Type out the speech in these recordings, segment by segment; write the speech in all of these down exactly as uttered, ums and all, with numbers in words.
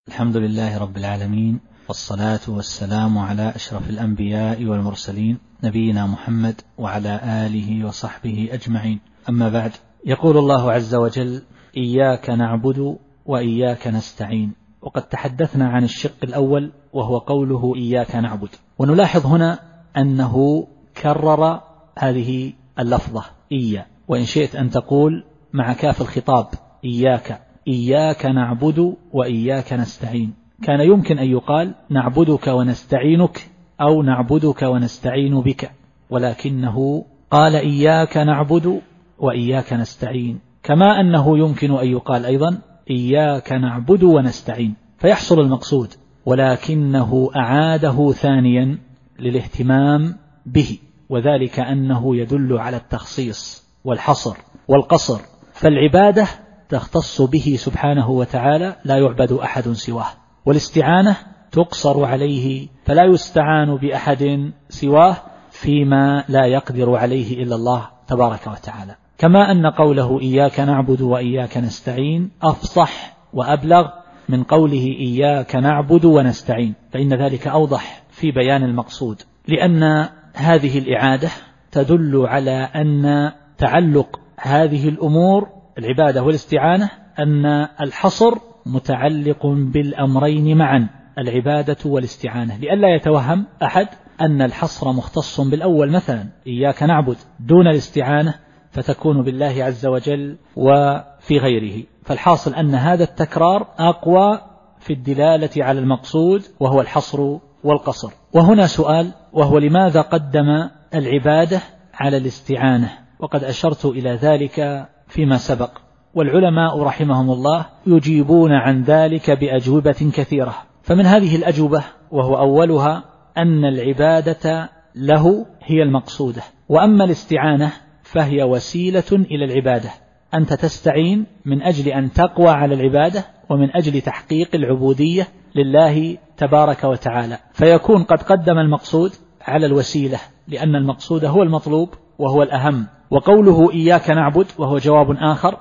الحمد لله رب العالمين، والصلاة والسلام على أشرف الأنبياء والمرسلين نبينا محمد وعلى آله وصحبه أجمعين. أما بعد، يقول الله عز وجل: إياك نعبد وإياك نستعين. وقد تحدثنا عن الشق الأول وهو قوله إياك نعبد، ونلاحظ هنا أنه كرر هذه اللفظة إيا، وإن شئت أن تقول مع كاف الخطاب إياك إياك نعبد وإياك نستعين. كان يمكن أن يقال نعبدك ونستعينك أو نعبدك ونستعين بك، ولكنه قال إياك نعبد وإياك نستعين، كما أنه يمكن أن يقال أيضا إياك نعبد ونستعين، فيحصل المقصود، ولكنه أعاده ثانيا للاهتمام به، وذلك أنه يدل على التخصيص والحصر والقصر، فالعبادة تختص به سبحانه وتعالى، لا يعبد أحد سواه، والاستعانة تقصر عليه، فلا يستعان بأحد سواه فيما لا يقدر عليه إلا الله تبارك وتعالى. كما أن قوله إياك نعبد وإياك نستعين أفصح وأبلغ من قوله إياك نعبد ونستعين، فإن ذلك أوضح في بيان المقصود، لأن هذه الإعادة تدل على أن تعلق هذه الأمور العبادة والاستعانة أن الحصر متعلق بالأمرين معا، العبادة والاستعانة، لئلا يتوهم أحد أن الحصر مختص بالأول مثلا إياك نعبد دون الاستعانة فتكون بالله عز وجل وفي غيره. فالحاصل أن هذا التكرار أقوى في الدلالة على المقصود وهو الحصر والقصر. وهنا سؤال، وهو لماذا قدم العبادة على الاستعانة؟ وقد أشرت إلى ذلك فيما سبق، والعلماء رحمهم الله يجيبون عن ذلك بأجوبة كثيرة. فمن هذه الأجوبة وهو أولها أن العبادة له هي المقصودة، وأما الاستعانة فهي وسيلة إلى العبادة. أنت تستعين من أجل أن تقوى على العبادة ومن أجل تحقيق العبودية لله تبارك وتعالى، فيكون قد قدم المقصود على الوسيلة، لأن المقصود هو المطلوب وهو الأهم. وقوله إياك نعبد وهو جواب آخر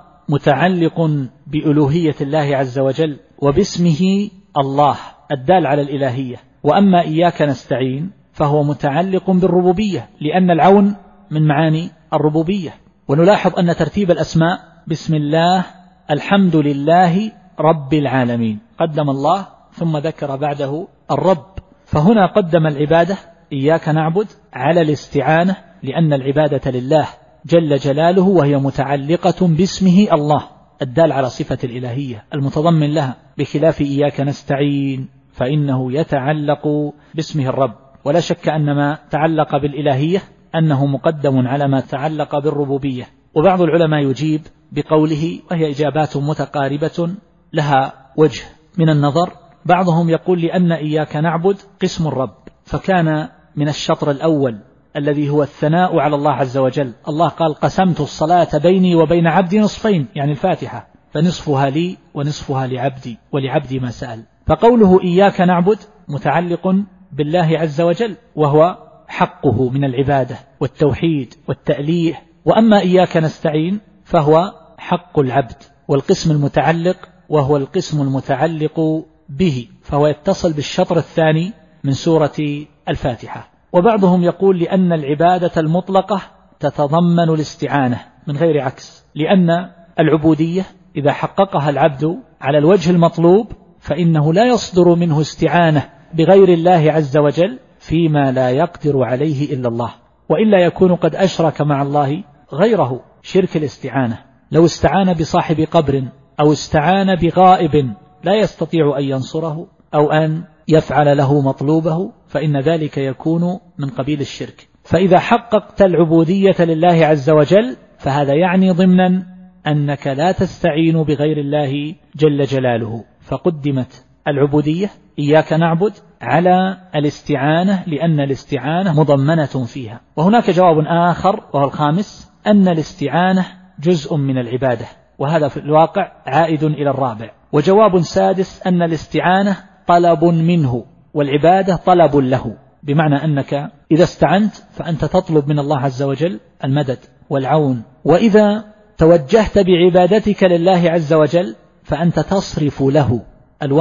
متعلق بألوهية الله عز وجل وباسمه الله الدال على الإلهية. وأما إياك نستعين فهو متعلق بالربوبية، لأن العون من معاني الربوبية. ونلاحظ أن ترتيب الأسماء بسم الله الحمد لله رب العالمين، قدم الله ثم ذكر بعده الرب، فهنا قدم العبادة إياك نعبد على الاستعانة، لأن العبادة لله جل جلاله وهي متعلقة باسمه الله الدال على صفة الإلهية المتضمن لها، بخلاف إياك نستعين فإنه يتعلق باسمه الرب. ولا شك أن ما تعلق بالإلهية أنه مقدم على ما تعلق بالربوبية. وبعض العلماء يجيب بقوله، وهي إجابات متقاربة لها وجه من النظر، بعضهم يقول لأن إياك نعبد قسم الرب، فكان من الشطر الأول الذي هو الثناء على الله عز وجل، الله قال قسمت الصلاة بيني وبين عبدي نصفين، يعني الفاتحة، فنصفها لي ونصفها لعبدي ولعبدي ما سأل. فقوله إياك نعبد متعلق بالله عز وجل وهو حقه من العبادة والتوحيد والتأليه. وأما إياك نستعين فهو حق العبد والقسم المتعلق وهو القسم المتعلق به، فهو يتصل بالشطر الثاني من سورة الفاتحة. وبعضهم يقول لأن العبادة المطلقة تتضمن الاستعانة من غير عكس، لأن العبودية إذا حققها العبد على الوجه المطلوب فإنه لا يصدر منه استعانة بغير الله عز وجل فيما لا يقدر عليه إلا الله، وإلا يكون قد أشرك مع الله غيره شرك الاستعانة. لو استعان بصاحب قبر أو استعان بغائب لا يستطيع أن ينصره أو أن يفعل له مطلوبه فإن ذلك يكون من قبيل الشرك. فإذا حققت العبودية لله عز وجل فهذا يعني ضمنا أنك لا تستعين بغير الله جل جلاله، فقدمت العبودية إياك نعبد على الاستعانة لأن الاستعانة مضمنة فيها. وهناك جواب آخر وهو الخامس، أن الاستعانة جزء من العبادة، وهذا في الواقع عائد إلى الرابع. وجواب سادس، أن الاستعانة طلب منه والعبادة طلب له، بمعنى أنك إذا استعنت فأنت تطلب من الله عز وجل المدد والعون، وإذا توجهت بعبادتك لله عز وجل فأنت تصرف له ألوان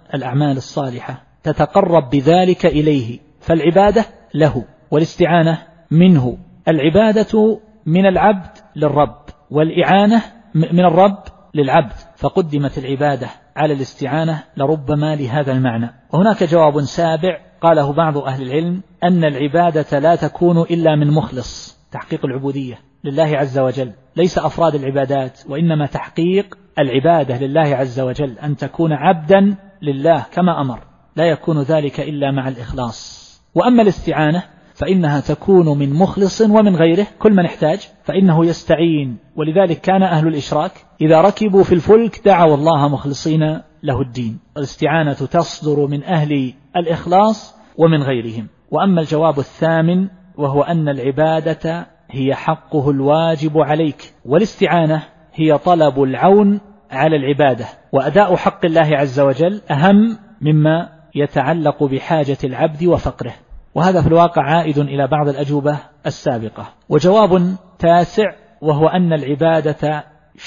الأعمال الصالحة تتقرب بذلك إليه، فالعبادة له والاستعانة منه. العبادة من العبد للرب، والإعانة من الرب للعبد، فقدمت العبادة على الاستعانة لربما لهذا المعنى. وهناك جواب سابع قاله بعض أهل العلم، أن العبادة لا تكون إلا من مخلص، تحقيق العبودية لله عز وجل، ليس أفراد العبادات، وإنما تحقيق العبادة لله عز وجل، أن تكون عبدا لله كما أمر، لا يكون ذلك إلا مع الإخلاص. وأما الاستعانة فإنها تكون من مخلص ومن غيره، كل من احتاج فإنه يستعين. ولذلك كان أهل الإشراك إذا ركبوا في الفلك دعوا الله مخلصين له الدين. الاستعانة تصدر من أهل الإخلاص ومن غيرهم. وأما الجواب الثامن وهو أن العبادة هي حقه الواجب عليك، والاستعانة هي طلب العون على العبادة، وأداء حق الله عز وجل أهم مما يتعلق بحاجة العبد وفقره. وهذا في الواقع عائد إلى بعض الأجوبة السابقة. وجواب تاسع وهو أن العبادة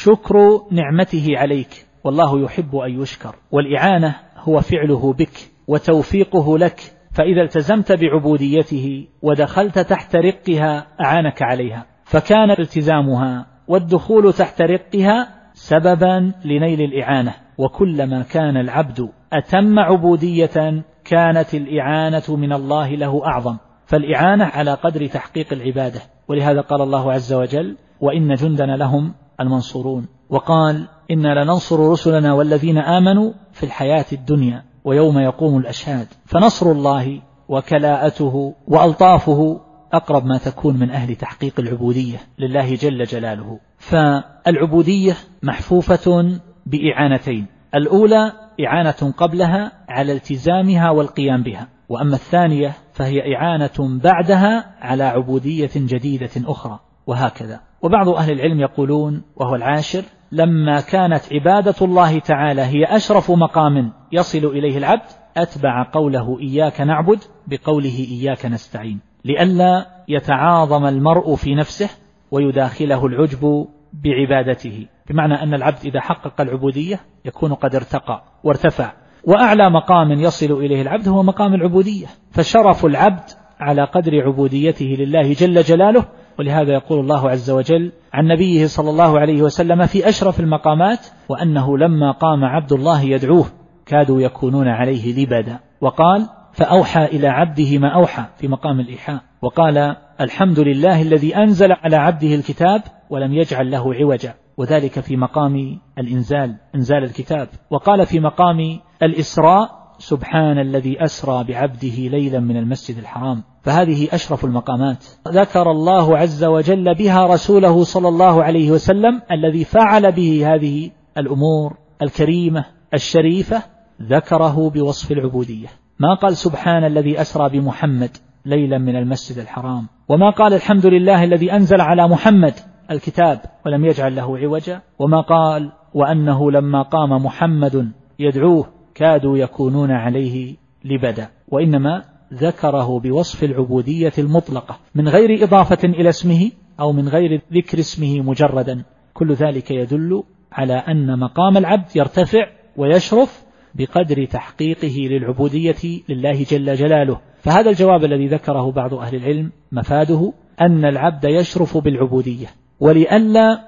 شكر نعمته عليك، والله يحب أن يشكر، والإعانة هو فعله بك وتوفيقه لك، فإذا التزمت بعبوديته ودخلت تحت رقها أعانك عليها، فكان التزامها والدخول تحت رقها سببا لنيل الإعانة. وكلما كان العبد أتم عبودية كانت الإعانة من الله له أعظم، فالإعانة على قدر تحقيق العبادة. ولهذا قال الله عز وجل: وإن جندنا لهم المنصورون. وقال: إنا لننصر رسلنا والذين آمنوا في الحياة الدنيا ويوم يقوم الأشهاد. فنصر الله وكلاءته وألطافه أقرب ما تكون من أهل تحقيق العبودية لله جل جلاله. فالعبودية محفوفة بإعانتين، الأولى إعانة قبلها على التزامها والقيام بها، وأما الثانية فهي إعانة بعدها على عبودية جديدة أخرى، وهكذا. وبعض أهل العلم يقولون وهو العاشر: لما كانت عبادة الله تعالى هي أشرف مقام يصل إليه العبد أتبع قوله إياك نعبد بقوله إياك نستعين، لئلا يتعاظم المرء في نفسه ويداخله العجب بعبادته، بمعنى أن العبد إذا حقق العبودية يكون قد ارتقى وارتفع، وأعلى مقام يصل إليه العبد هو مقام العبودية، فشرف العبد على قدر عبوديته لله جل جلاله. ولهذا يقول الله عز وجل عن نبيه صلى الله عليه وسلم في أشرف المقامات: وأنه لما قام عبد الله يدعوه كادوا يكونون عليه لبدا. وقال: فأوحى إلى عبده ما أوحى في مقام الإيحاء. وقال: الحمد لله الذي أنزل على عبده الكتاب ولم يجعل له عوجا، وذلك في مقام الإنزال، إنزال الكتاب. وقال في مقام الإسراء: سبحان الذي أسرى بعبده ليلا من المسجد الحرام. فهذه أشرف المقامات ذكر الله عز وجل بها رسوله صلى الله عليه وسلم الذي فعل به هذه الأمور الكريمة الشريفة، ذكره بوصف العبودية. ما قال سبحان الذي أسرى بمحمد ليلا من المسجد الحرام، وما قال الحمد لله الذي أنزل على محمد الكتاب ولم يجعل له عوجا، وما قال وأنه لما قام محمد يدعوه كادوا يكونون عليه لبدا، وإنما ذكره بوصف العبودية المطلقة من غير إضافة إلى اسمه أو من غير ذكر اسمه مجردا. كل ذلك يدل على أن مقام العبد يرتفع ويشرف بقدر تحقيقه للعبودية لله جل جلاله. فهذا الجواب الذي ذكره بعض أهل العلم مفاده أن العبد يشرف بالعبودية، ولئلا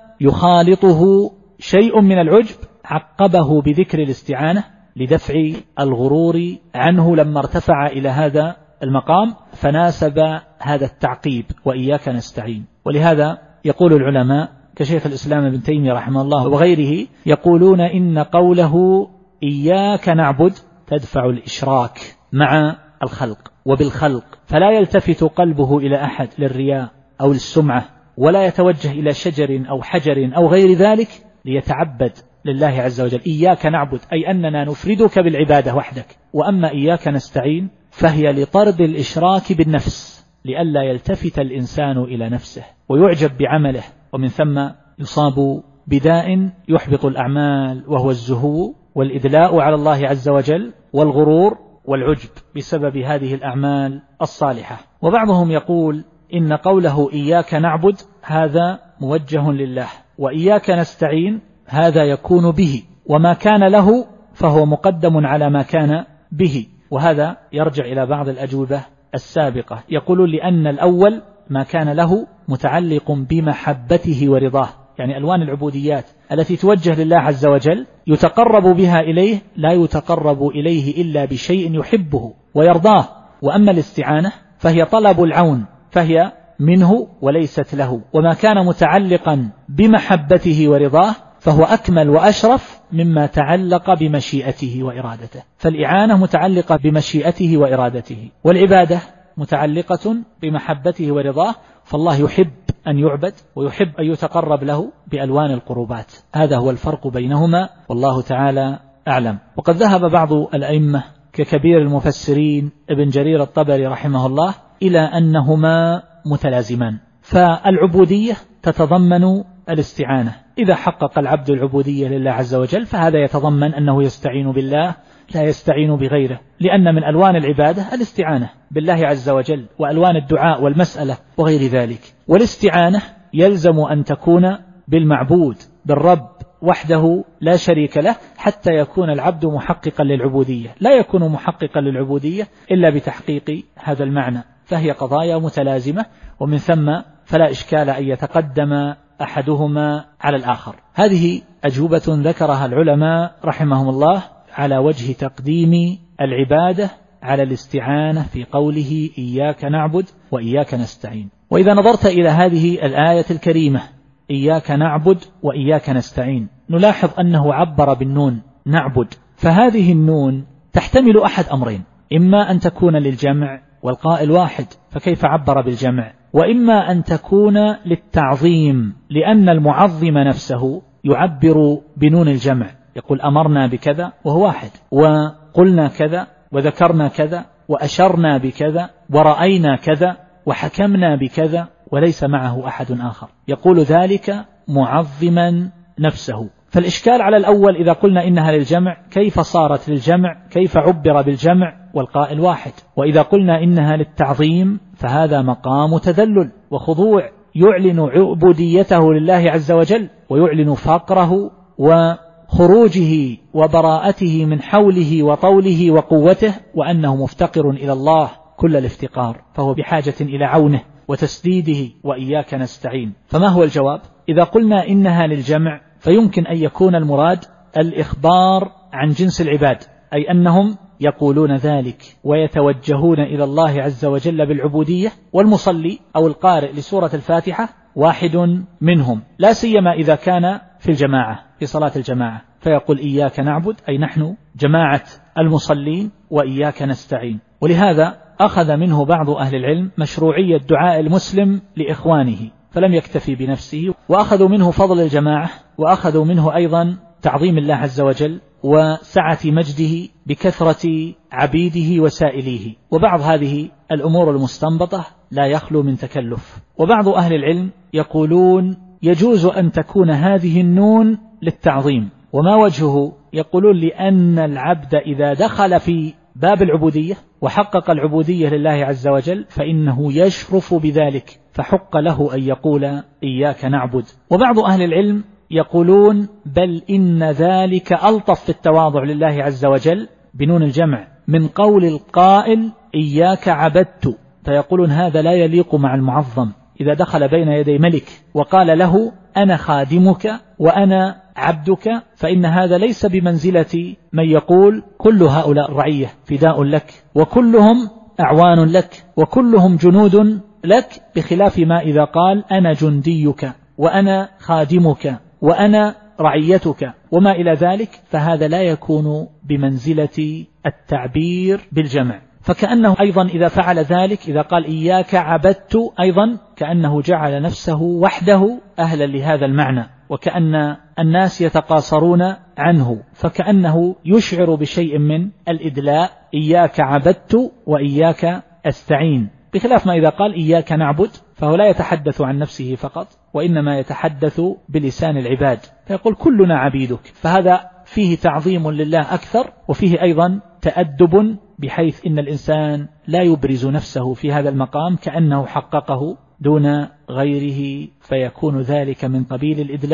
يخالطه شيء من العجب عقبه بذكر الاستعانة لدفع الغرور عنه لما ارتفع إلى هذا المقام، فناسب هذا التعقيب وإياك نستعين. ولهذا يقول العلماء كشيخ الإسلام ابن تيمية رحمه الله وغيره يقولون إن قوله إياك نعبد تدفع الإشراك مع الخلق وبالخلق، فلا يلتفت قلبه إلى أحد للرياء أو للسمعة، ولا يتوجه إلى شجر أو حجر أو غير ذلك ليتعبد لله عز وجل. إياك نعبد أي أننا نفردك بالعبادة وحدك. وأما إياك نستعين فهي لطرد الإشراك بالنفس، لئلا يلتفت الإنسان إلى نفسه ويعجب بعمله، ومن ثم يصاب بداء يحبط الأعمال وهو الزهو والإدلاء على الله عز وجل والغرور والعجب بسبب هذه الأعمال الصالحة. وبعضهم يقول إن قوله إياك نعبد هذا موجه لله، وإياك نستعين هذا يكون به، وما كان له فهو مقدم على ما كان به. وهذا يرجع إلى بعض الأجوبة السابقة، يقول لأن الأول ما كان له متعلق بمحبته ورضاه، يعني ألوان العبوديات التي توجه لله عز وجل يتقرب بها إليه لا يتقرب إليه إلا بشيء يحبه ويرضاه. وأما الاستعانة فهي طلب العون، فهي منه وليست له. وما كان متعلقا بمحبته ورضاه فهو أكمل وأشرف مما تعلق بمشيئته وإرادته. فالإعانة متعلقة بمشيئته وإرادته، والعبادة متعلقة بمحبته ورضاه، فالله يحب أن يعبد ويحب أن يتقرب له بألوان القربات. هذا هو الفرق بينهما، والله تعالى أعلم. وقد ذهب بعض الأئمة ككبير المفسرين ابن جرير الطبري رحمه الله إلى أنهما متلازمان، فالعبودية تتضمن الاستعانة. إذا حقق العبد العبودية لله عز وجل فهذا يتضمن أنه يستعين بالله لا يستعين بغيره، لأن من ألوان العبادة الاستعانة بالله عز وجل، وألوان الدعاء والمسألة وغير ذلك. والاستعانة يلزم أن تكون بالمعبود بالرب وحده لا شريك له حتى يكون العبد محققا للعبودية. لا يكون محققا للعبودية إلا بتحقيق هذا المعنى، فهي قضايا متلازمة، ومن ثم فلا إشكال أن يتقدم أحدهما على الآخر. هذه أجوبة ذكرها العلماء رحمهم الله على وجه تقديم العبادة على الاستعانة في قوله إياك نعبد وإياك نستعين. وإذا نظرت إلى هذه الآية الكريمة إياك نعبد وإياك نستعين، نلاحظ أنه عبر بالنون نعبد، فهذه النون تحتمل أحد أمرين: إما أن تكون للجمع والقائل واحد فكيف عبر بالجمع، وإما أن تكون للتعظيم لأن المعظم نفسه يعبر بنون الجمع، يقول أمرنا بكذا وهو واحد، وقلنا كذا وذكرنا كذا وأشرنا بكذا ورأينا كذا وحكمنا بكذا وليس معه أحد آخر، يقول ذلك معظما نفسه. فالإشكال على الأول إذا قلنا إنها للجمع كيف صارت للجمع، كيف عبر بالجمع والقائل واحد؟ وإذا قلنا إنها للتعظيم فهذا مقام تذلل وخضوع، يعلن عبوديته لله عز وجل ويعلن فقره وخروجه وبراءته من حوله وطوله وقوته، وأنه مفتقر إلى الله كل الافتقار، فهو بحاجة إلى عونه وتسديده وإياك نستعين. فما هو الجواب؟ إذا قلنا إنها للجمع فيمكن أن يكون المراد الإخبار عن جنس العباد، أي أنهم يقولون ذلك ويتوجهون إلى الله عز وجل بالعبودية، والمصلي أو القارئ لسورة الفاتحة واحد منهم، لا سيما إذا كان في الجماعة في صلاة الجماعة، فيقول إياك نعبد أي نحن جماعة المصلين وإياك نستعين. ولهذا أخذ منه بعض أهل العلم مشروعية دعاء المسلم لإخوانه، فلم يكتفي بنفسه، وأخذوا منه فضل الجماعة، وأخذوا منه أيضا تعظيم الله عز وجل وسعة مجده بكثرة عبيده وسائليه. وبعض هذه الأمور المستنبطة لا يخلو من تكلف. وبعض أهل العلم يقولون يجوز أن تكون هذه النون للتعظيم. وما وجهه؟ يقولون لأن العبد إذا دخل في باب العبودية وحقق العبودية لله عز وجل فإنه يشرف بذلك، فحق له أن يقول إياك نعبد. وبعض أهل العلم يقولون بل إن ذلك ألطف في التواضع لله عز وجل بنون الجمع من قول القائل إياك عبدت، فيقولون هذا لا يليق مع المعظم إذا دخل بين يدي ملك وقال له أنا خادمك وأنا عبدك، فإن هذا ليس بمنزلة من يقول كل هؤلاء الرعية فداء لك وكلهم أعوان لك وكلهم جنود لك، بخلاف ما إذا قال أنا جنديك وأنا خادمك وأنا رعيتك وما إلى ذلك، فهذا لا يكون بمنزلة التعبير بالجمع. فكأنه أيضا إذا فعل ذلك إذا قال إياك عبدت أيضا كأنه جعل نفسه وحده أهلا لهذا المعنى، وكأن الناس يتقاصرون عنه، فكأنه يشعر بشيء من الإدلاء إياك عبدت وإياك أستعين، بخلاف ما إذا قال إياك نعبد فهو لا يتحدث عن نفسه فقط وإنما يتحدث بلسان العباد، فيقول كلنا عبيدك، فهذا فيه تعظيم لله أكثر، وفيه أيضا تأدب بحيث إن الإنسان لا يبرز نفسه في هذا المقام كأنه حققه دون غيره، فيكون ذلك من قبيل الإدلاء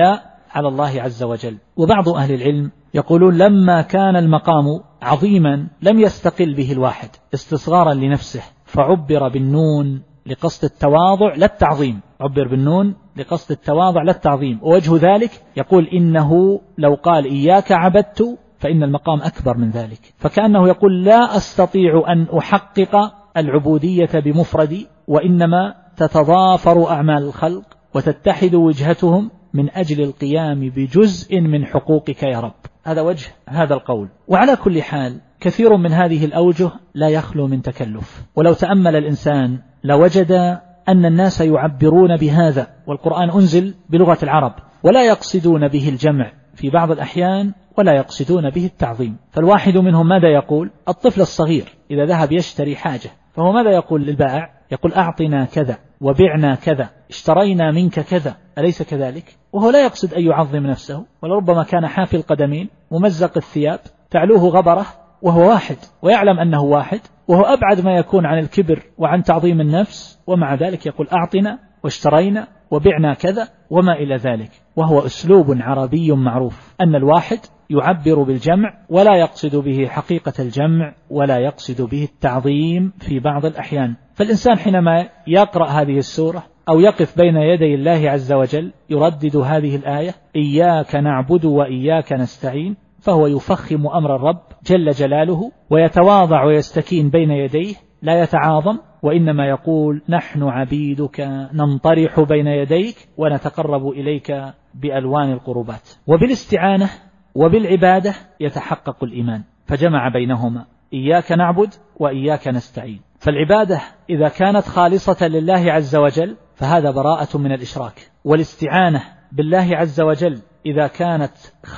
على الله عز وجل. وبعض أهل العلم يقولون لما كان المقام عظيما لم يستقل به الواحد استصغارا لنفسه، فعبر بالنون لقصد التواضع لا التعظيم، عبر بالنون لقصد التواضع لا التعظيم. ووجه ذلك يقول إنه لو قال إياك عبدت فإن المقام أكبر من ذلك، فكأنه يقول لا أستطيع أن أحقق العبودية بمفردي، وإنما تتضافر أعمال الخلق وتتحد وجهتهم من أجل القيام بجزء من حقوقك يا رب. هذا وجه هذا القول. وعلى كل حال كثير من هذه الأوجه لا يخلو من تكلف، ولو تأمل الإنسان لوجد أن الناس يعبرون بهذا، والقرآن أنزل بلغة العرب، ولا يقصدون به الجمع في بعض الأحيان ولا يقصدون به التعظيم. فالواحد منهم ماذا يقول؟ الطفل الصغير إذا ذهب يشتري حاجة فهو ماذا يقول للبائع؟ يقول أعطنا كذا وبعنا كذا، اشترينا منك كذا، أليس كذلك؟ وهو لا يقصد أن يعظم نفسه، ولربما كان حافي القدمين ممزق الثياب تعلوه غبره وهو واحد ويعلم أنه واحد، وهو أبعد ما يكون عن الكبر وعن تعظيم النفس، ومع ذلك يقول أعطنا واشترينا وبعنا كذا وما إلى ذلك. وهو أسلوب عربي معروف أن الواحد يعبر بالجمع ولا يقصد به حقيقة الجمع ولا يقصد به التعظيم في بعض الأحيان. فالإنسان حينما يقرأ هذه السورة أو يقف بين يدي الله عز وجل يردد هذه الآية إياك نعبد وإياك نستعين، فهو يفخم أمر الرب جل جلاله ويتواضع ويستكين بين يديه، لا يتعاظم، وإنما يقول نحن عبيدك ننطرح بين يديك ونتقرب إليك بألوان القربات. وبالاستعانة وبالعبادة يتحقق الإيمان، فجمع بينهما إياك نعبد وإياك نستعين. فالعبادة إذا كانت خالصة لله عز وجل فهذا براءة من الإشراك، والاستعانة بالله عز وجل إذا كانت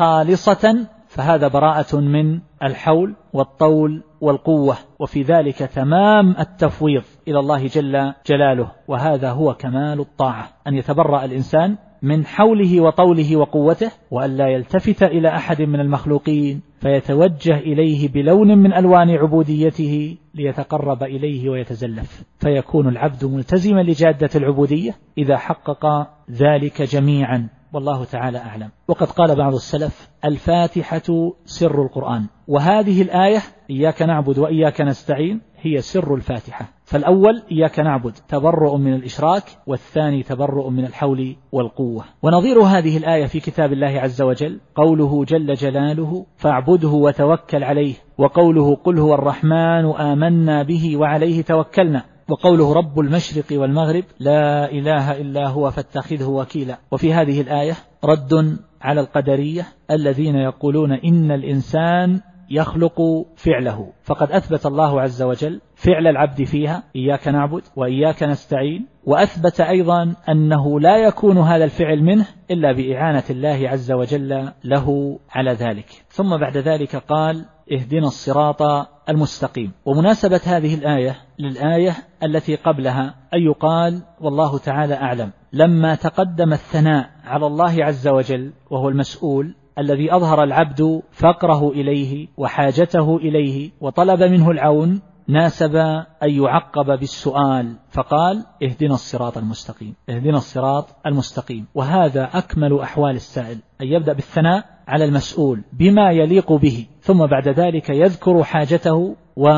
خالصة فهذا براءة من الحول والطول والقوة، وفي ذلك تمام التفويض إلى الله جل جلاله. وهذا هو كمال الطاعة، أن يتبرأ الإنسان من حوله وطوله وقوته، وأن لا يلتفت إلى أحد من المخلوقين فيتوجه إليه بلون من ألوان عبوديته ليتقرب إليه ويتزلف، فيكون العبد ملتزما لجادة العبودية إذا حقق ذلك جميعا، والله تعالى أعلم. وقد قال بعض السلف الفاتحة سر القرآن، وهذه الآية إياك نعبد وإياك نستعين هي سر الفاتحة. فالأول إياك نعبد تبرؤ من الإشراك، والثاني تبرؤ من الحول والقوة. ونظير هذه الآية في كتاب الله عز وجل قوله جل جلاله فاعبده وتوكل عليه، وقوله قل هو الرحمن آمنا به وعليه توكلنا، وقوله رب المشرق والمغرب لا إله إلا هو فاتخذه وكيلا. وفي هذه الآية رد على القدرية الذين يقولون إن الإنسان يخلق فعله، فقد أثبت الله عز وجل فعل العبد فيها إياك نعبد وإياك نستعين، وأثبت أيضا أنه لا يكون هذا الفعل منه إلا بإعانة الله عز وجل له على ذلك. ثم بعد ذلك قال اهدنا الصراط المستقيم. ومناسبة هذه الآية للآية التي قبلها أن يقال والله تعالى أعلم لما تقدم الثناء على الله عز وجل وهو المسؤول الذي أظهر العبد فقره إليه وحاجته إليه وطلب منه العون، ناسب أن يعقب بالسؤال فقال اهدنا الصراط المستقيم، اهدنا الصراط المستقيم. وهذا أكمل أحوال السائل، أن يبدأ بالثناء على المسؤول بما يليق به، ثم بعد ذلك يذكر حاجته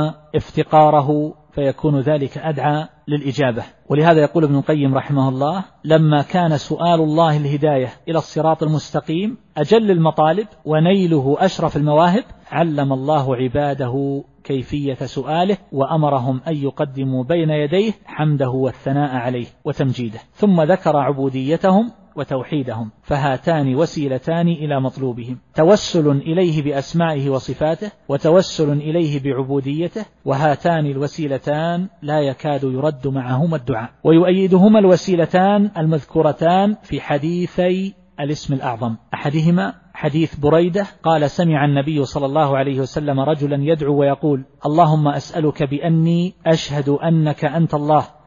وافتقاره، فيكون ذلك أدعى للإجابة. ولهذا يقول ابن القيم رحمه الله لما كان سؤال الله الهداية إلى الصراط المستقيم أجل المطالب ونيله أشرف المواهب، علم الله عباده كيفية سؤاله وأمرهم أن يقدموا بين يديه حمده والثناء عليه وتمجيده، ثم ذكر عبوديتهم وتوحيدهم، فهاتان وسيلتان إلى مطلوبهم، توسل إليه بأسمائه وصفاته وتوسل إليه بعبوديته، وهاتان الوسيلتان لا يكاد يرد معهما الدعاء. ويؤيدهما الوسيلتان المذكورتان في حديثي الاسم الأعظم، أحدهما حديث بريدة قال سمع النبي صلى الله عليه وسلم رجلا يدعو ويقول اللهم أسألك بأني أشهد أنك أنت الله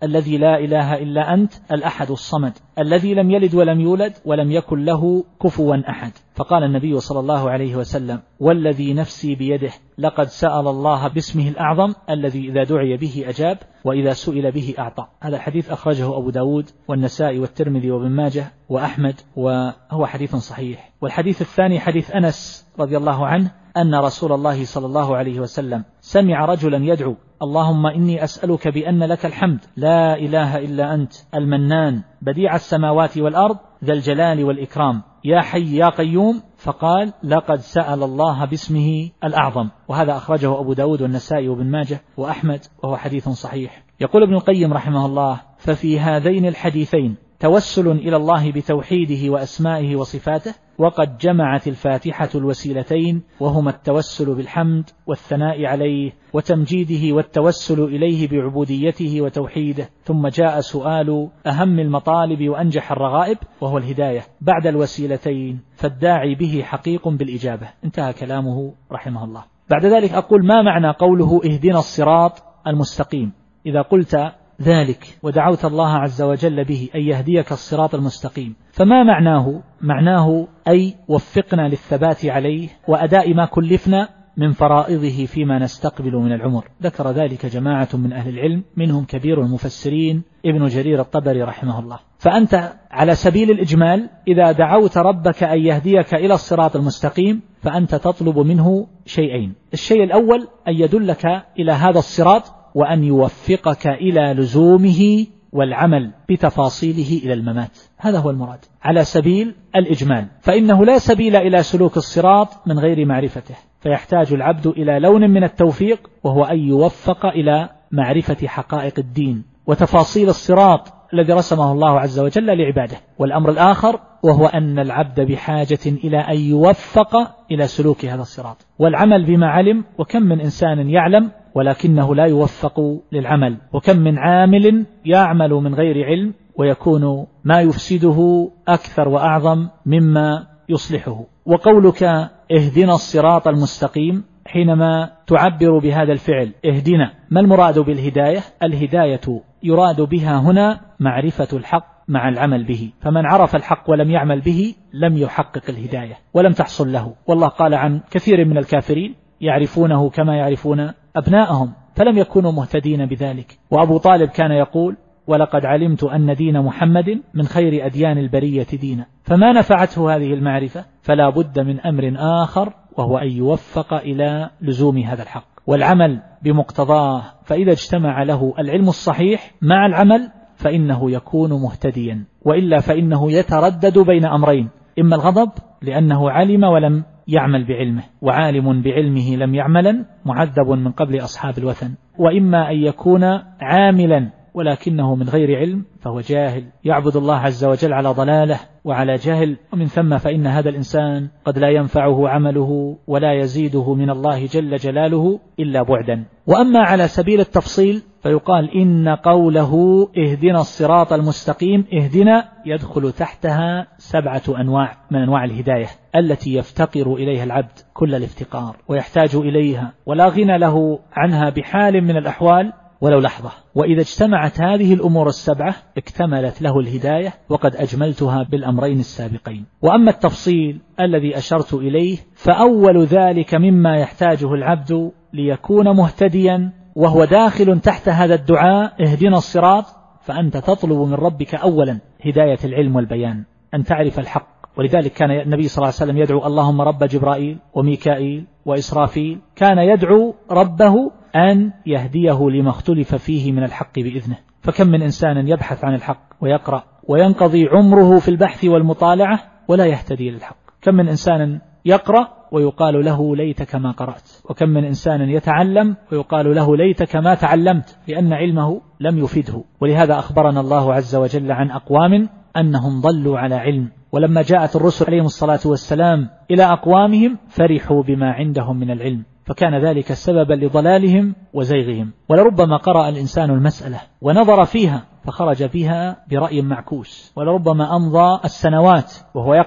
الذي لا إله إلا أنت الأحد الصمد الذي لم يلد ولم يولد ولم يكن له كفوا أحد. فقال النبي صلى الله عليه وسلم: والذي نفسي بيده لقد سأل الله باسمه الأعظم الذي إذا دعي به أجاب وإذا سئل به أعطى. هذا الحديث أخرجه أبو داود والنسائي والترمذي وابن ماجه وأحمد، وهو حديث صحيح. والحديث الثاني حديث أنس رضي الله عنه أن رسول الله صلى الله عليه وسلم سمع رجلا يدعو: اللهم إني أسألك بأن لك الحمد لا إله إلا أنت المنان بديع السماوات والأرض ذا الجلال والإكرام يا حي يا قيوم، فقال: لقد سأل الله باسمه الأعظم. وهذا أخرجه أبو داود والنسائي وابن ماجه وأحمد، وهو حديث صحيح. يقول ابن القيم رحمه الله: ففي هذين الحديثين توسل إلى الله بتوحيده وأسمائه وصفاته، وقد جمعت الفاتحة الوسيلتين وهما التوسل بالحمد والثناء عليه وتمجيده والتوسل إليه بعبوديته وتوحيده. ثم جاء سؤال أهم المطالب وأنجح الرغائب وهو الهداية بعد الوسيلتين، فالداعي به حقيق بالإجابة. انتهى كلامه رحمه الله. بعد ذلك أقول: ما معنى قوله اهدنا الصراط المستقيم؟ إذا قلت ذلك ودعوت الله عز وجل به أن يهديك الصراط المستقيم، فما معناه؟ معناه أي وفقنا للثبات عليه وأداء ما كلفنا من فرائضه فيما نستقبل من العمر. ذكر ذلك جماعة من أهل العلم منهم كبير المفسرين ابن جرير الطبري رحمه الله. فأنت على سبيل الإجمال إذا دعوت ربك أن يهديك إلى الصراط المستقيم فأنت تطلب منه شيئين: الشيء الأول أن يدلك إلى هذا الصراط وأن يوفقك إلى لزومه والعمل بتفاصيله إلى الممات. هذا هو المراد على سبيل الإجمال، فإنه لا سبيل إلى سلوك الصراط من غير معرفته، فيحتاج العبد إلى لون من التوفيق وهو أن يوفق إلى معرفة حقائق الدين وتفاصيل الصراط الذي رسمه الله عز وجل لعباده. والأمر الآخر وهو أن العبد بحاجة إلى أن يوفق إلى سلوك هذا الصراط والعمل بما علم. وكم من إنسان يعلم ولكنه لا يوفق للعمل، وكم من عامل يعمل من غير علم ويكون ما يفسده أكثر وأعظم مما يصلحه. وقولك اهدنا الصراط المستقيم حينما تعبر بهذا الفعل اهدنا، ما المراد بالهداية؟ الهداية يراد بها هنا معرفة الحق مع العمل به، فمن عرف الحق ولم يعمل به لم يحقق الهداية ولم تحصل له. والله قال عن كثير من الكافرين يعرفونه كما يعرفون أبناءهم فلم يكونوا مهتدين بذلك. وأبو طالب كان يقول: ولقد علمت أن دين محمد من خير أديان البرية دينا. فما نفعته هذه المعرفة فلا بد من أمر آخر وهو أن يوفق إلى لزوم هذا الحق والعمل بمقتضاه. فإذا اجتمع له العلم الصحيح مع العمل فإنه يكون مهتديا، وإلا فإنه يتردد بين أمرين: إما الغضب لأنه علم ولم يعمل بعلمه، وعالم بعلمه لم يعملا معذب من قبل أصحاب الوثن، وإما أن يكون عاملا ولكنه من غير علم فهو جاهل يعبد الله عز وجل على ضلاله وعلى جهل، ومن ثم فإن هذا الإنسان قد لا ينفعه عمله ولا يزيده من الله جل جلاله إلا بعدا. وأما على سبيل التفصيل فيقال إن قوله اهدنا الصراط المستقيم اهدنا يدخل تحتها سبعة أنواع من أنواع الهداية التي يفتقر إليها العبد كل الافتقار ويحتاج إليها ولا غنى له عنها بحال من الأحوال ولو لحظة. وإذا اجتمعت هذه الأمور السبعة اكتملت له الهداية، وقد أجملتها بالأمرين السابقين. وأما التفصيل الذي أشرت إليه فأول ذلك مما يحتاجه العبد ليكون مهتديا وهو داخل تحت هذا الدعاء اهدنا الصراط، فأنت تطلب من ربك أولا هداية العلم والبيان، أن تعرف الحق. ولذلك كان النبي صلى الله عليه وسلم يدعو اللهم رب جبرائيل وميكائيل وإسرافيل، كان يدعو ربه أن يهديه لما اختلف فيه من الحق بإذنه. فكم من إنسان يبحث عن الحق ويقرأ وينقضي عمره في البحث والمطالعة ولا يهتدي للحق. كم من إنسان يقرأ ويقال له ليتك ما قرأت، وكم من إنسان يتعلم ويقال له ليتك ما تعلمت، لأن علمه لم يفيده. ولهذا أخبرنا الله عز وجل عن أقوام أنهم ضلوا على علم، ولما جاءت الرسل عليهم الصلاة والسلام إلى أقوامهم فرحوا بما عندهم من العلم، فكان ذلك سببا لضلالهم وزيغهم. ولربما قرأ الإنسان المسألة ونظر فيها فخرج بها برأي معكوس، ولربما أمضى السنوات وهو يقرأ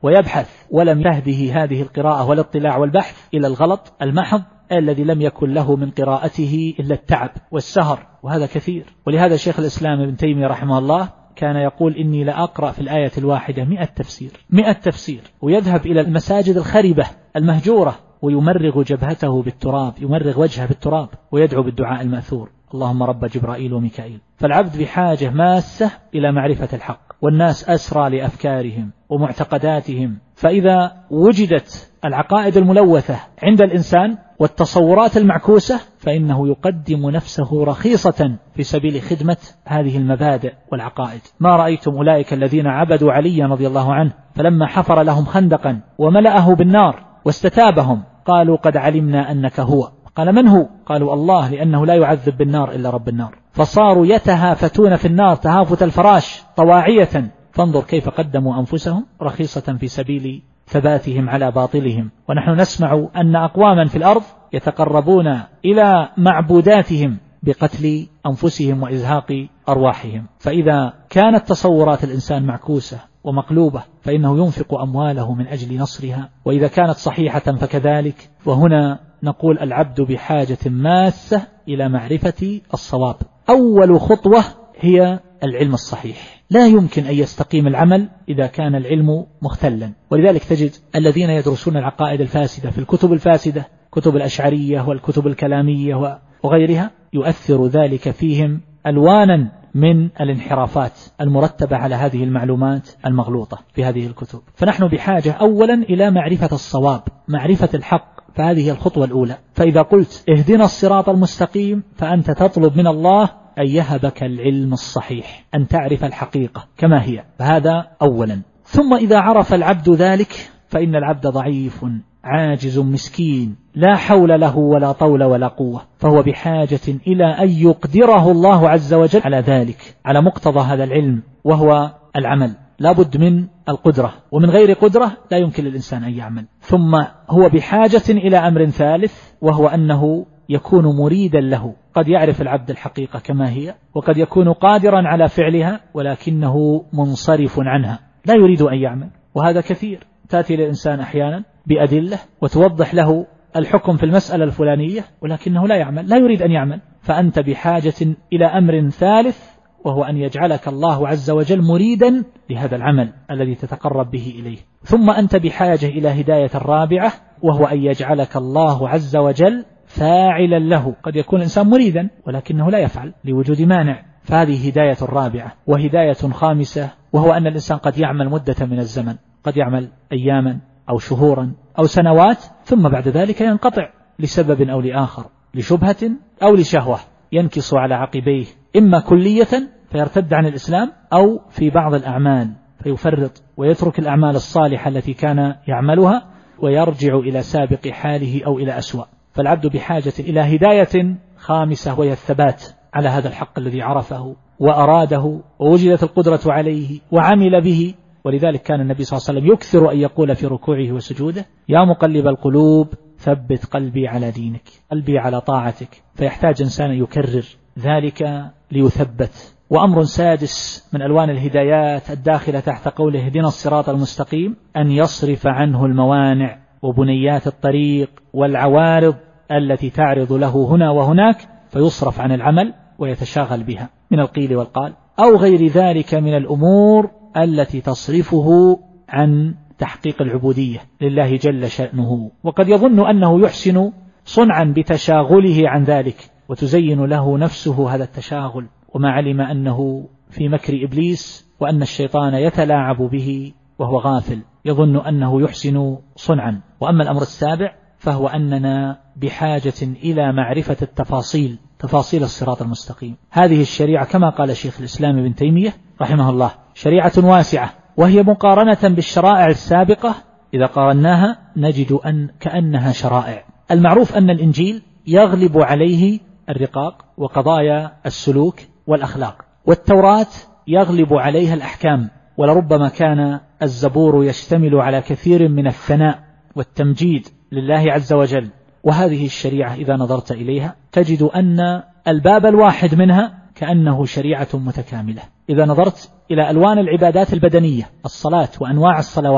ويبحث ولم يهده هذه القراءة والاطلاع والبحث إلى الغلط المحض الذي لم يكن له من قراءته إلا التعب والسهر، وهذا كثير. ولهذا شيخ الإسلام ابن تيمية رحمه الله كان يقول إني لأقرأ في الآية الواحدة مئة تفسير مئة تفسير، ويذهب إلى المساجد الخربة المهجورة ويمرغ جبهته بالتراب، يمرغ وجهه بالتراب، ويدعو بالدعاء المأثور اللهم رب جبرائيل وميكائيل. فالعبد بحاجة ماسة إلى معرفة الحق، والناس أسرى لأفكارهم ومعتقداتهم، فإذا وجدت العقائد الملوثة عند الإنسان والتصورات المعكوسة فإنه يقدم نفسه رخيصة في سبيل خدمة هذه المبادئ والعقائد. ما رأيتم أولئك الذين عبدوا عليا رضي الله عنه فلما حفر لهم خندقا وملأه بالنار واستتابهم قالوا قد علمنا أنك هو، قال من هو؟ قالوا الله، لأنه لا يعذب بالنار إلا رب النار. فصاروا يتهافتون في النار تهافت الفراش طواعية، فانظر كيف قدموا أنفسهم رخيصة في سبيل ثباتهم على باطلهم. ونحن نسمع أن أقواما في الأرض يتقربون إلى معبوداتهم بقتل أنفسهم وإزهاق أرواحهم. فإذا كانت تصورات الإنسان معكوسة ومقلوبة فإنه ينفق أمواله من أجل نصرها، وإذا كانت صحيحة فكذلك. وهنا نقول العبد بحاجة ماسة إلى معرفة الصواب. أول خطوة هي العلم الصحيح، لا يمكن أن يستقيم العمل إذا كان العلم مختلا. ولذلك تجد الذين يدرسون العقائد الفاسدة في الكتب الفاسدة، كتب الأشعرية والكتب الكلامية وغيرها، يؤثر ذلك فيهم ألوانا من الانحرافات المرتبة على هذه المعلومات المغلوطة في هذه الكتب. فنحن بحاجة أولا إلى معرفة الصواب، معرفة الحق، فهذه الخطوة الأولى. فإذا قلت اهدنا الصراط المستقيم فأنت تطلب من الله أن يهبك العلم الصحيح، أن تعرف الحقيقة كما هي، فهذا أولا. ثم إذا عرف العبد ذلك فإن العبد ضعيف عاجز مسكين لا حول له ولا طول ولا قوة، فهو بحاجة إلى أن يقدره الله عز وجل على ذلك، على مقتضى هذا العلم وهو العمل. لا بد من القدرة، ومن غير قدرة لا يمكن للإنسان أن يعمل. ثم هو بحاجة إلى أمر ثالث، وهو أنه يكون مريدا له. قد يعرف العبد الحقيقة كما هي، وقد يكون قادرا على فعلها ولكنه منصرف عنها، لا يريد أن يعمل، وهذا كثير. تأتي للإنسان أحيانا بأدلة وتوضح له الحكم في المسألة الفلانية ولكنه لا يعمل، لا يريد أن يعمل. فأنت بحاجة إلى أمر ثالث، وهو أن يجعلك الله عز وجل مريدا لهذا العمل الذي تتقرب به إليه. ثم أنت بحاجة إلى هداية الرابعة، وهو أن يجعلك الله عز وجل فاعلا له. قد يكون الإنسان مريدا ولكنه لا يفعل لوجود مانع، فهذه هداية الرابعة. وهداية خامسة، وهو أن الإنسان قد يعمل مدة من الزمن، قد يعمل أياما أو شهورا أو سنوات، ثم بعد ذلك ينقطع لسبب أو لآخر، لشبهة أو لشهوة، ينكص على عقبيه، إما كلية فيرتد عن الإسلام، أو في بعض الأعمال فيفرط ويترك الأعمال الصالحة التي كان يعملها ويرجع إلى سابق حاله أو إلى أسوأ. فالعبد بحاجة إلى هداية خامسة، وهي الثبات على هذا الحق الذي عرفه وأراده ووجدت القدرة عليه وعمل به. ولذلك كان النبي صلى الله عليه وسلم يكثر أن يقول في ركوعه وسجوده يا مقلب القلوب ثبت قلبي على دينك، قلبي على طاعتك. فيحتاج إنسان يكرر ذلك ليثبت. وأمر سادس من ألوان الهدايات الداخلة تحت قوله اهدنا الصراط المستقيم، أن يصرف عنه الموانع وبنيات الطريق والعوارض التي تعرض له هنا وهناك، فيصرف عن العمل ويتشاغل بها من القيل والقال أو غير ذلك من الأمور التي تصرفه عن تحقيق العبودية لله جل شأنه. وقد يظن أنه يحسن صنعا بتشاغله عن ذلك، وتزين له نفسه هذا التشاغل، وما علم أنه في مكر إبليس وأن الشيطان يتلاعب به وهو غافل، يظن أنه يحسن صنعا. وأما الأمر السابع فهو أننا بحاجة إلى معرفة التفاصيل، تفاصيل الصراط المستقيم. هذه الشريعة كما قال شيخ الإسلام ابن تيمية رحمه الله شريعة واسعة، وهي مقارنة بالشرائع السابقة إذا قارناها نجد أن كأنها شرائع. المعروف أن الإنجيل يغلب عليه الرقاق وقضايا السلوك والأخلاق، والتوراة يغلب عليها الأحكام، ولربما كان الزبور يشتمل على كثير من الثناء والتمجيد لله عز وجل. وهذه الشريعة إذا نظرت إليها تجد أن الباب الواحد منها كأنه شريعة متكاملة. إذا نظرت إلى ألوان العبادات البدنية، الصلاة وأنواع الصلوات،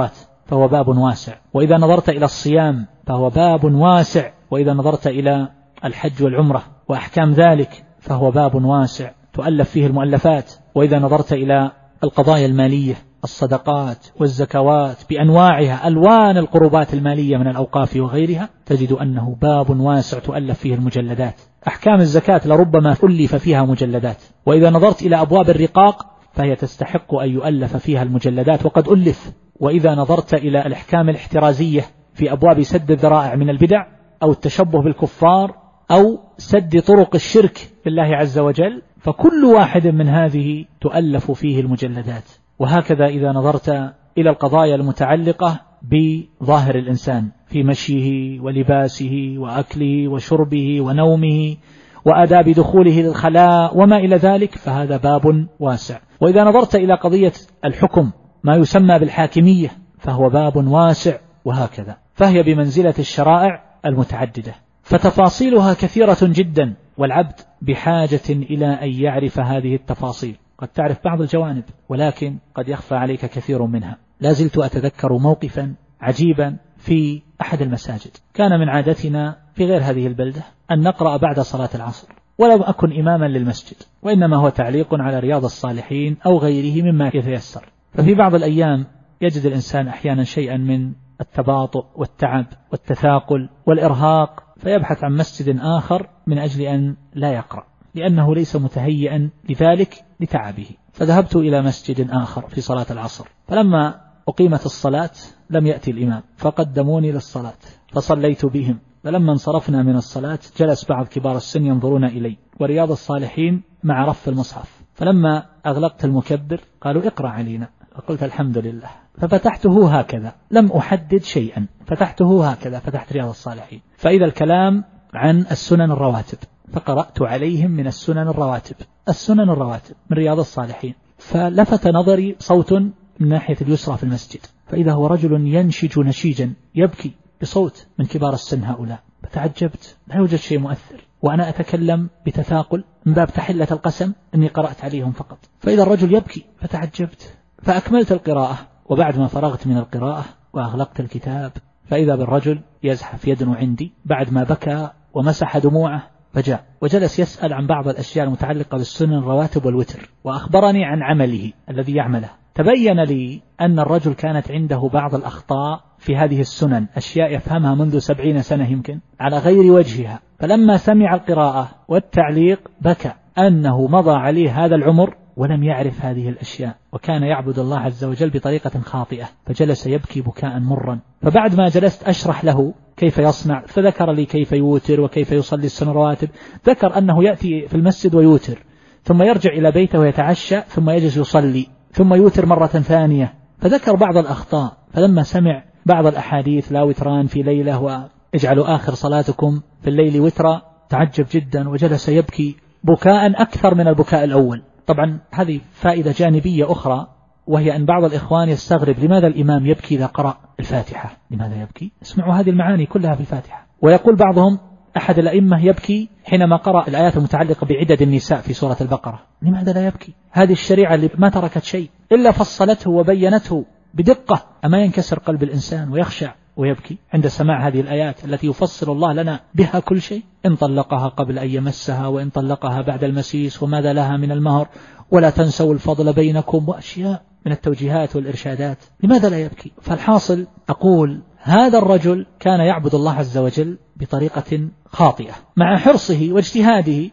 فهو باب واسع، وإذا نظرت إلى الصيام فهو باب واسع، وإذا نظرت إلى الحج والعمرة وأحكام ذلك فهو باب واسع تؤلف فيه المؤلفات، وإذا نظرت إلى القضايا المالية، الصدقات والزكوات بأنواعها، ألوان القربات المالية من الأوقاف وغيرها، تجد أنه باب واسع تؤلف فيه المجلدات. أحكام الزكاة لربما ألف فيها مجلدات، وإذا نظرت إلى أبواب الرقاق فهي تستحق أن يؤلف فيها المجلدات وقد ألف. وإذا نظرت إلى الأحكام الاحترازية في أبواب سد الذرائع من البدع أو التشبه بالكفار أو سد طرق الشرك بالله عز وجل، فكل واحد من هذه تؤلف فيه المجلدات. وهكذا إذا نظرت إلى القضايا المتعلقة بظاهر الإنسان في مشيه ولباسه وأكله وشربه ونومه وآداب دخوله للخلاء وما إلى ذلك، فهذا باب واسع. وإذا نظرت إلى قضية الحكم ما يسمى بالحاكمية فهو باب واسع، وهكذا، فهي بمنزلة الشرائع المتعددة، فتفاصيلها كثيرة جدا، والعبد بحاجة إلى أن يعرف هذه التفاصيل. قد تعرف بعض الجوانب ولكن قد يخفى عليك كثير منها. لازلت أتذكر موقفا عجيبا في أحد المساجد. كان من عادتنا في غير هذه البلدة أن نقرأ بعد صلاة العصر، ولم أكن إماما للمسجد، وإنما هو تعليق على رياض الصالحين أو غيره مما يتيسر. ففي بعض الأيام يجد الإنسان أحيانا شيئا من التباطؤ والتعب والتثاقل والإرهاق، فيبحث عن مسجد آخر من أجل أن لا يقرأ، لأنه ليس متهيئا لذلك لتعبه. فذهبت إلى مسجد آخر في صلاة العصر، فلما أقيمت الصلاة لم يأتي الإمام فقدموني للصلاة فصليت بهم. فلما انصرفنا من الصلاة جلس بعض كبار السن ينظرون إلي ورياض الصالحين مع رف المصحف، فلما أغلقت المكبر قالوا اقرأ علينا، فقلت الحمد لله، ففتحته هكذا، لم أحدد شيئا، فتحته هكذا، فتحت رياض الصالحين، فإذا الكلام عن السنن الرواتب، فقرأت عليهم من السنن الرواتب السنن الرواتب من رياض الصالحين. فلفت نظري صوت من ناحية اليسرى في المسجد، فإذا هو رجل ينشج نشيجا يبكي بصوت من كبار السن هؤلاء، فتعجبت، لا يوجد شيء مؤثر وأنا أتكلم بتثاقل من باب تحلة القسم أني قرأت عليهم فقط، فإذا الرجل يبكي فتعجبت، فأكملت القراءة. وبعد ما فرغت من القراءة وأغلقت الكتاب فإذا بالرجل يزحف يدنو عندي بعد ما بكى ومسح دموعه، فجاء وجلس يسأل عن بعض الأشياء المتعلقة بالسنن الرواتب والوتر، وأخبرني عن عمله الذي يعمله. تبين لي أن الرجل كانت عنده بعض الأخطاء في هذه السنن، أشياء يفهمها منذ سبعين سنة يمكن على غير وجهها، فلما سمع القراءة والتعليق بكى أنه مضى عليه هذا العمر ولم يعرف هذه الأشياء، وكان يعبد الله عز وجل بطريقة خاطئة، فجلس يبكي بكاء مرا. فبعد ما جلست أشرح له كيف يصنع، فذكر لي كيف يوتر وكيف يصلي السنن الرواتب، ذكر أنه يأتي في المسجد ويوتر ثم يرجع إلى بيته ويتعشى ثم يجلس يصلي ثم يوتر مرة ثانية، فذكر بعض الأخطاء. فلما سمع بعض الأحاديث لا وتران في ليلة واجعلوا آخر صلاتكم في الليل وترا، تعجب جدا وجلس يبكي بكاء أكثر من البكاء الأول. طبعا هذه فائدة جانبية أخرى، وهي أن بعض الإخوان يستغرب لماذا الإمام يبكي إذا قرأ الفاتحة، لماذا يبكي؟ اسمعوا هذه المعاني كلها في الفاتحة. ويقول بعضهم أحد الأئمة يبكي حينما قرأ الآيات المتعلقة بعدد النساء في سورة البقرة، لماذا لا يبكي؟ هذه الشريعة اللي ما تركت شيء إلا فصلته وبينته بدقة، أما ينكسر قلب الإنسان ويخشع ويبكي عند سماع هذه الآيات التي يفصل الله لنا بها كل شيء؟ إن طلقها قبل أن يمسها وإن طلقها بعد المسيس وماذا لها من المهر ولا تنسوا الفضل بينكم، وأشياء من التوجيهات والإرشادات، لماذا لا يبكي؟ فالحاصل أقول هذا الرجل كان يعبد الله عز وجل بطريقة خاطئة مع حرصه واجتهاده،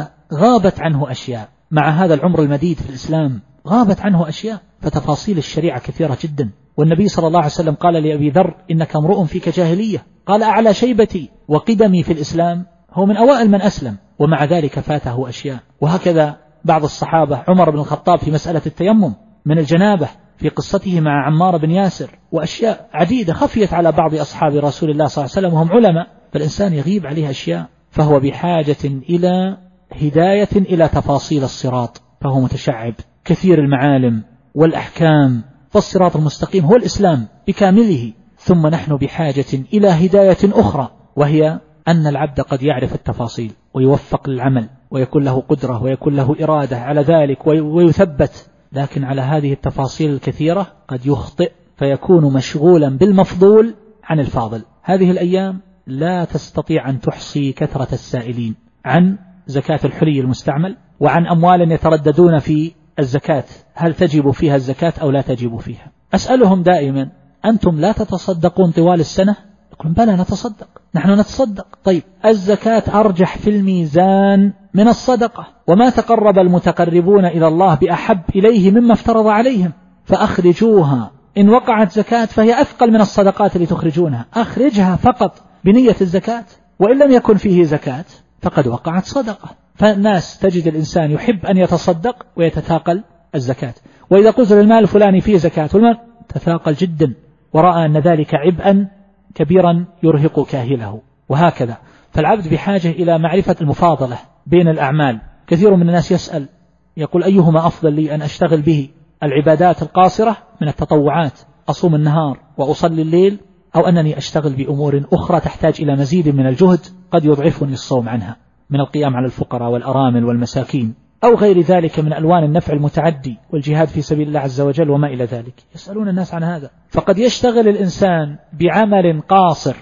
فغابت عنه أشياء. مع هذا العمر المديد في الإسلام غابت عنه أشياء، فتفاصيل الشريعة كثيرة جدا. والنبي صلى الله عليه وسلم قال لأبي ذر إنك امرؤ فيك جاهلية، قال أعلى شيبتي وقدمي في الإسلام، هو من أوائل من أسلم ومع ذلك فاته أشياء. وهكذا بعض الصحابة، عمر بن الخطاب في مسألة التيمم من الجنابة في قصته مع عمار بن ياسر، وأشياء عديدة خفيت على بعض أصحاب رسول الله صلى الله عليه وسلم وهم علماء، فالإنسان يغيب عليه أشياء، فهو بحاجة إلى هداية إلى تفاصيل الصراط، فهو متشعب كثير المعالم والأحكام، فالصراط المستقيم هو الإسلام بكامله. ثم نحن بحاجة إلى هداية أخرى، وهي أن العبد قد يعرف التفاصيل ويوفق للعمل ويكون له قدرة ويكون له إرادة على ذلك ويثبت، لكن على هذه التفاصيل الكثيرة قد يخطئ فيكون مشغولا بالمفضول عن الفاضل. هذه الأيام لا تستطيع أن تحصي كثرة السائلين عن زكاة الحلي المستعمل وعن أموال يترددون في الزكاة، هل تجب فيها الزكاة أو لا تجب فيها. أسألهم دائما: أنتم لا تتصدقون طوال السنة؟ يقولون: بلى نتصدق، نحن نتصدق. طيب الزكاة أرجح في الميزان من الصدقة، وما تقرب المتقربون إلى الله بأحب إليه مما افترض عليهم، فأخرجوها. إن وقعت زكاة فهي أثقل من الصدقات اللي تخرجونها، أخرجها فقط بنية الزكاة، وإن لم يكن فيه زكاة فقد وقعت صدقة. فالناس تجد الإنسان يحب أن يتصدق ويتثاقل الزكاة، وإذا قلت للمال الفلاني فيه زكاة والمال تثاقل جدا ورأى أن ذلك عبئا كبيرا يرهق كاهله، وهكذا. فالعبد بحاجة إلى معرفة المفاضلة بين الأعمال. كثير من الناس يسأل يقول: أيهما أفضل لي أن أشتغل به؟ العبادات القاصرة من التطوعات، أصوم النهار وأصلي الليل، أو أنني أشتغل بأمور أخرى تحتاج إلى مزيد من الجهد قد يضعفني الصوم عنها، من القيام على الفقراء والأرامل والمساكين أو غير ذلك من ألوان النفع المتعدي والجهاد في سبيل الله عز وجل وما إلى ذلك. يسألون الناس عن هذا. فقد يشتغل الإنسان بعمل قاصر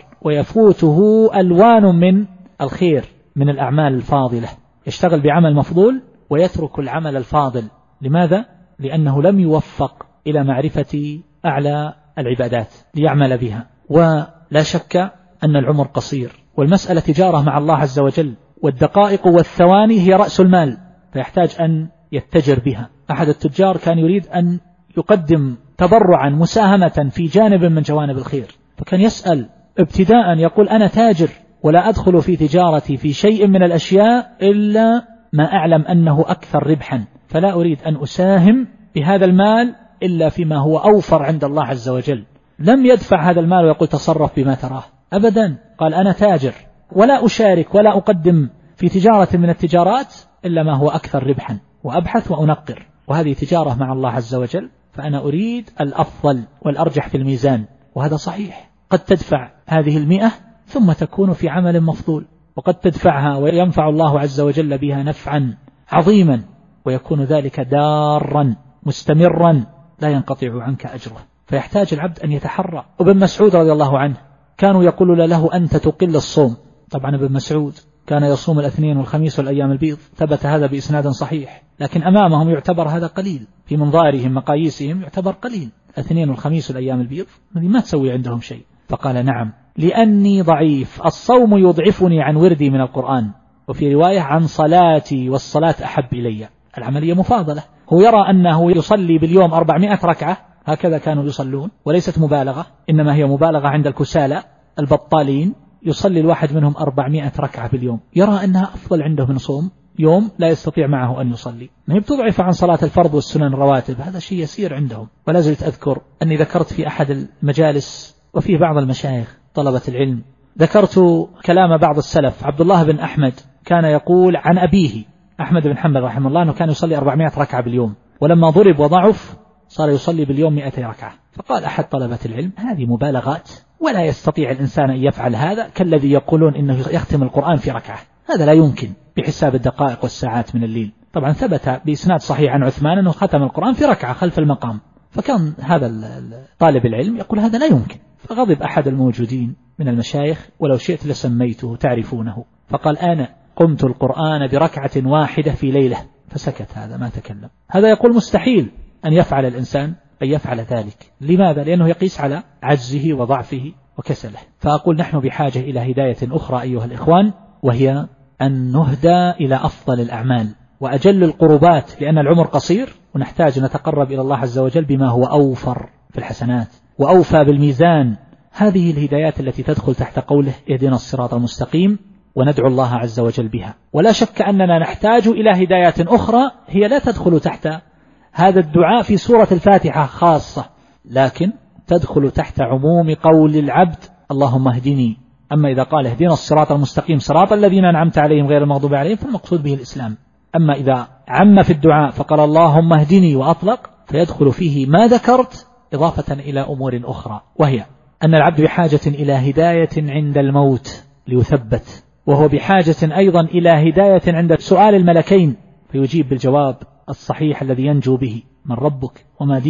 ويفوته ألوان من الخير من الأعمال الفاضلة، يشتغل بعمل مفضول ويترك العمل الفاضل. لماذا؟ لأنه لم يوفق إلى معرفة أعلى العبادات ليعمل بها. ولا شك أن العمر قصير، والمسألة تجارة مع الله عز وجل، والدقائق والثواني هي رأس المال، فيحتاج أن يتجر بها. أحد التجار كان يريد أن يقدم تبرعا مساهمة في جانب من جوانب الخير، فكان يسأل ابتداء يقول: أنا تاجر ولا أدخل في تجارتي في شيء من الأشياء إلا ما أعلم أنه أكثر ربحا، فلا أريد أن أساهم بهذا المال إلا فيما هو أوفر عند الله عز وجل. لم يدفع هذا المال ويقول: تصرف بما تراه، أبدا. قال: أنا تاجر ولا أشارك ولا أقدم في تجارة من التجارات إلا ما هو أكثر ربحا، وأبحث وأنقر، وهذه تجارة مع الله عز وجل، فأنا أريد الأفضل والأرجح في الميزان. وهذا صحيح، قد تدفع هذه المئة ثم تكون في عمل مفضول، وقد تدفعها وينفع الله عز وجل بها نفعا عظيما، ويكون ذلك دارا مستمرا لا ينقطع عنك أجره. فيحتاج العبد أن يتحرى. وابن مسعود رضي الله عنه كانوا يقولون له: أنت تقل الصوم. طبعا ابن مسعود كان يصوم الاثنين والخميس والأيام البيض، ثبت هذا بإسناد صحيح، لكن أمامهم يعتبر هذا قليل، في منظارهم مقاييسهم يعتبر قليل، الاثنين والخميس والأيام البيض ما تسوي عندهم شيء. فقال: نعم، لأني ضعيف، الصوم يضعفني عن وردي من القرآن، وفي رواية عن صلاتي، والصلاة أحب إلي. العملية مفاضلة. هو يرى أنه يصلي باليوم أربعمائة ركعة، هكذا كانوا يصلون، وليست مبالغة، إنما هي مبالغة عند الكسالى البطالين، يصلي الواحد منهم أربعمائة ركعة باليوم، يرى أنها أفضل عنده من صوم يوم لا يستطيع معه أن يصلي. ما هي بتضعف عن صلاة الفرض والسنن الرواتب، هذا شيء يسير عندهم. ولا زلت أذكر أني ذكرت في أحد المجالس وفيه بعض المشايخ طلبة العلم، ذكرت كلام بعض السلف. عبد الله بن أحمد كان يقول عن أبيه أحمد بن حنبل رحمه الله أنه كان يصلي أربعمائة ركعة باليوم، ولما ضرب وضعف صار يصلي باليوم مئتي ركعة. فقال أحد طلبة العلم: هذه مبالغات، ولا يستطيع الإنسان أن يفعل هذا كالذي يقولون إنه يختم القرآن في ركعة، هذا لا يمكن بحساب الدقائق والساعات من الليل. طبعا ثبت بإسناد صحيح عن عثمان أنه ختم القرآن في ركعة خلف المقام، فكان هذا طالب العلم يقول هذا لا يمكن. فغضب أحد الموجودين من المشايخ، ولو شئت لسميته تعرفونه، فقال: أنا قمت القرآن بركعة واحدة في ليلة. فسكت، هذا ما تكلم. هذا يقول مستحيل أن يفعل الإنسان أن يفعل ذلك. لماذا؟ لأنه يقيس على عجزه وضعفه وكسله. فأقول نحن بحاجة إلى هداية أخرى أيها الإخوان، وهي أن نهدى إلى أفضل الأعمال وأجل القربات، لأن العمر قصير ونحتاج نتقرب إلى الله عز وجل بما هو أوفر في الحسنات وأوفى بالميزان. هذه الهدايات التي تدخل تحت قوله اهدنا الصراط المستقيم، وندعو الله عز وجل بها. ولا شك أننا نحتاج إلى هدايات أخرى هي لا تدخل تحت هذا الدعاء في سورة الفاتحة خاصة، لكن تدخل تحت عموم قول العبد اللهم اهدني. أما إذا قال اهدنا الصراط المستقيم صراط الذين أنعمت عليهم غير المغضوب عليهم فالمقصود به الإسلام. أما إذا عم في الدعاء فقال اللهم اهدني وأطلق فيدخل فيه ما ذكرت إضافة إلى أمور أخرى، وهي أن العبد بحاجة إلى هداية عند الموت ليثبت، وهو بحاجة أيضا إلى هداية عند سؤال الملكين فيجيب بالجواب الصحيح الذي ينجو به: من ربك وما دينك؟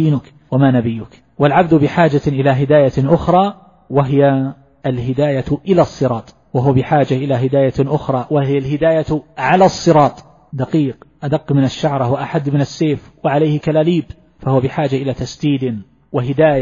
وما نبيك. والعبد بحاجة إلى هداية أخرى وهي الهداية إلى الصراط، وهو بحاجة إلى هداية أخرى وهي الهداية على الصراط. دقيق أدق من الشعرة وأحد من السيف وعليه كلاليب، فهو بحاجة إلى تسديد وهداية.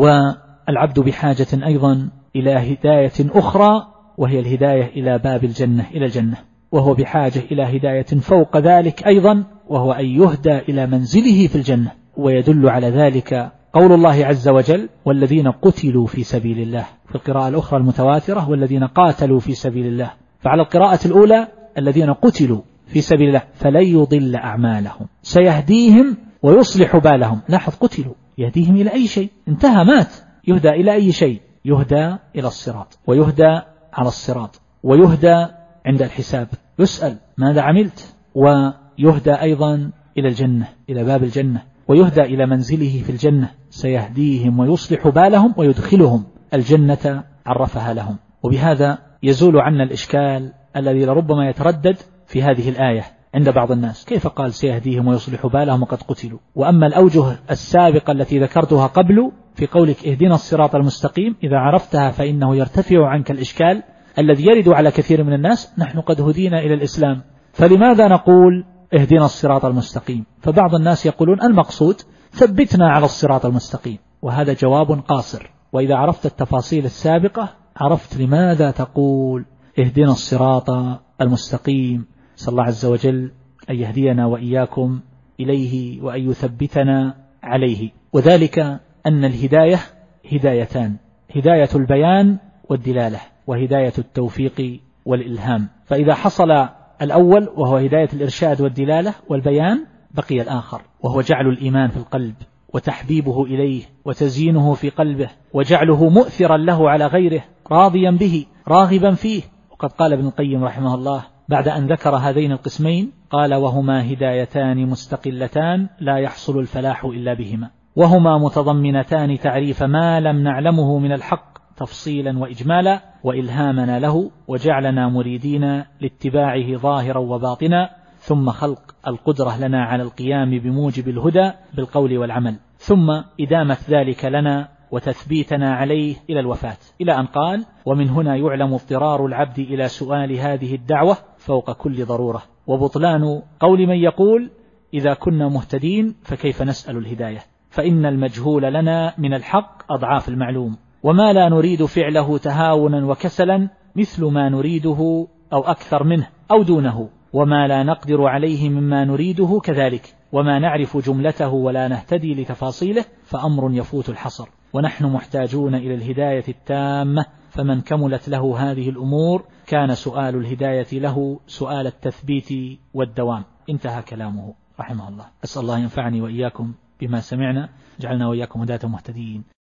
والعبد بحاجة أيضا إلى هداية أخرى وهي الهداية إلى باب الجنة، إلى الجنة، وهو بحاجة إلى هداية فوق ذلك أيضا، وهو أن يهدى إلى منزله في الجنة. ويدل على ذلك قول الله عز وجل: والذين قتلوا في سبيل الله، في القراءة الأخرى المتواترة: والذين قاتلوا في سبيل الله. فعلى القراءة الأولى: الذين قتلوا في سبيل الله فلن يضل أعمالهم سيهديهم ويصلح بالهم. لاحظ، قتلوا، يهديهم إلى أي شيء؟ انتهى، مات، يهدى إلى أي شيء؟ يهدى إلى الصراط، ويهدى على الصراط، ويهدى عند الحساب، يسأل ماذا عملت، ويهدى أيضا إلى الجنة، إلى باب الجنة، ويهدى إلى منزله في الجنة، سيهديهم ويصلح بالهم ويدخلهم الجنة عرفها لهم. وبهذا يزول عنا الإشكال الذي لربما يتردد في هذه الآية عند بعض الناس: كيف قال سيهديهم ويصلح بالهم وقد قتلوا؟ وأما الأوجه السابقة التي ذكرتها قبل في قولك اهدنا الصراط المستقيم، إذا عرفتها فإنه يرتفع عنك الإشكال الذي يرد على كثير من الناس: نحن قد هدينا إلى الإسلام، فلماذا نقول اهدنا الصراط المستقيم؟ فبعض الناس يقولون المقصود ثبتنا على الصراط المستقيم، وهذا جواب قاصر. وإذا عرفت التفاصيل السابقة عرفت لماذا تقول اهدنا الصراط المستقيم. صلى الله عز وجل أن يهدينا وإياكم إليه وأن يثبتنا عليه. وذلك أن الهداية هدايتان: هداية البيان والدلالة، وهداية التوفيق والإلهام. فإذا حصل الأول وهو هداية الإرشاد والدلالة والبيان، بقي الآخر وهو جعل الإيمان في القلب وتحبيبه إليه وتزيينه في قلبه وجعله مؤثرا له على غيره، راضيا به راغبا فيه. وقد قال ابن القيم رحمه الله بعد أن ذكر هذين القسمين، قال: وهما هدايتان مستقلتان لا يحصل الفلاح إلا بهما، وهما متضمنتان تعريف ما لم نعلمه من الحق تفصيلا وإجمالا، وإلهامنا له، وجعلنا مريدين لاتباعه ظاهرا وباطنا، ثم خلق القدرة لنا على القيام بموجب الهدى بالقول والعمل، ثم إدامة ذلك لنا وتثبيتنا عليه إلى الوفاة، إلى أن قال: ومن هنا يعلم اضطرار العبد إلى سؤال هذه الدعوة فوق كل ضرورة، وبطلان قول من يقول إذا كنا مهتدين فكيف نسأل الهداية، فإن المجهول لنا من الحق أضعاف المعلوم، وما لا نريد فعله تهاونا وكسلا مثل ما نريده أو أكثر منه أو دونه، وما لا نقدر عليه مما نريده كذلك، وما نعرف جملته ولا نهتدي لتفاصيله فأمر يفوت الحصر، ونحن محتاجون إلى الهداية التامة، فمن كملت له هذه الأمور كان سؤال الهداية له سؤال التثبيت والدوام. انتهى كلامه رحمه الله. أسأل الله ينفعني وإياكم بما سمعنا، جعلنا وإياكم هداة مهتدين.